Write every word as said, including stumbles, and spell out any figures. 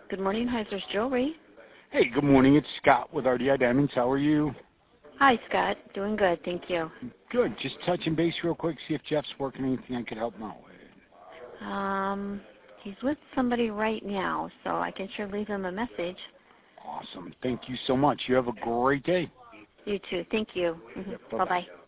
Good morning, Heiser's Jewelry. Hey, good morning. It's Scott with R D I Diamonds. How are you? Hi, Scott. Doing good, thank you. Good. Just touching base real quick, see if Jeff's working anything I could help him out with. Um, he's with somebody right now, so I can sure leave him a message. Awesome. Thank you so much. You have a great day. You too. Thank you. Mm-hmm. Yep, bye-bye. Bye-bye.